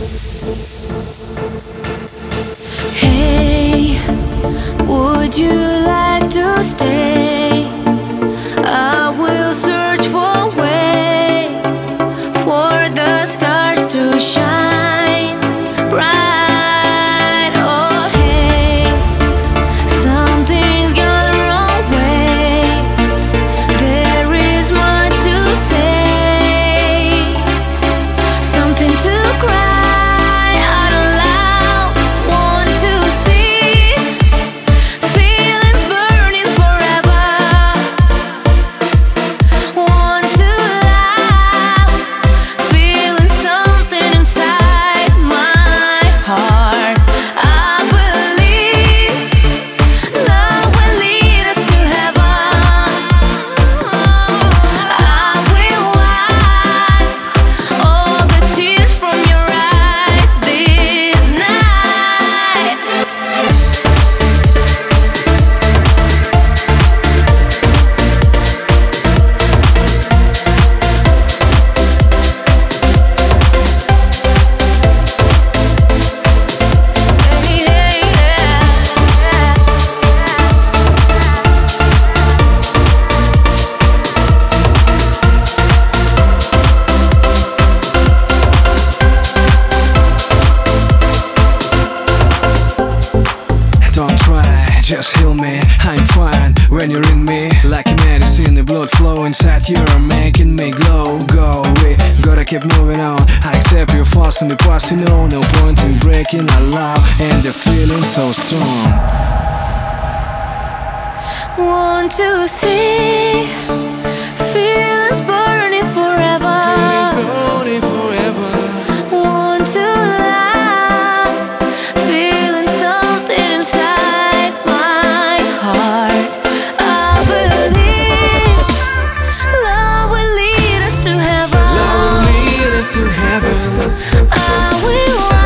Hey, would you like to stay? I will search for a way for the stars to shine bright. Oh hey, something's gone the wrong way. There is much to say, something to cry out loud. Want to see feelings burning forever. Want to laugh, feeling something inside my heart. I believe love will lead us to heaven. I will wipe all the tears from your eyes this night. Hey, hey, yeah. Don't try, just heal me, I'm fine when you ring me. Like medicine, the blood flow inside you are making me glow. Go away, gotta keep moving on. I accept your faults in the past, you know. No point in breaking our love, and the feeling so strong. Want to see feelings burning forever. Burning forever. Want to laugh, feeling something inside my heart. I believe love will lead us to heaven. Love will lead us to heaven. I will